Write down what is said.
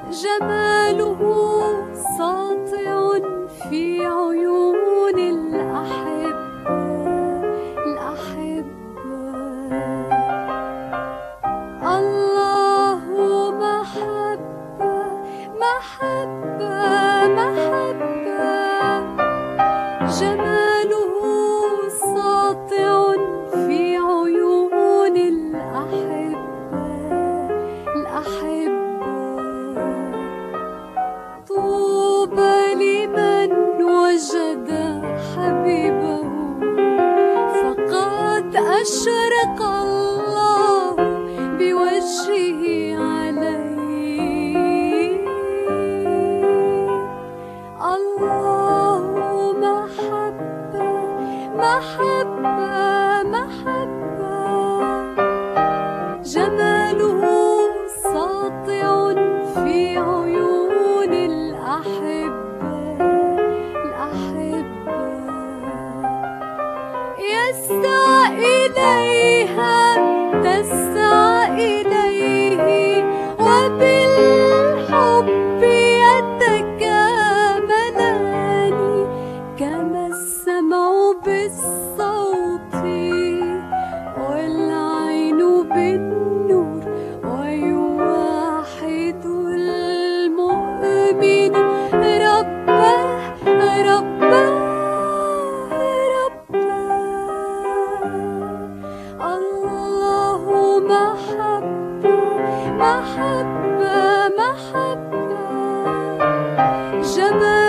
جماله ساطع في عيون الأحبة. الله محبة محبة محبة، جماله ساطع في عيون الأحبة. طوبى لمن وجد حبيبه، فقد أشرق الله بوجهه عليه. الله محبة محبة محبة، جماله ساطع في عيون الأحبة. يسعى إليها تسعى إليه، وبالحب يتكاملان، كما السمع بالصوت والعين بالنور، ويوحد المؤمن ربه ربه ربه. الله محبة محبة محبة، جمال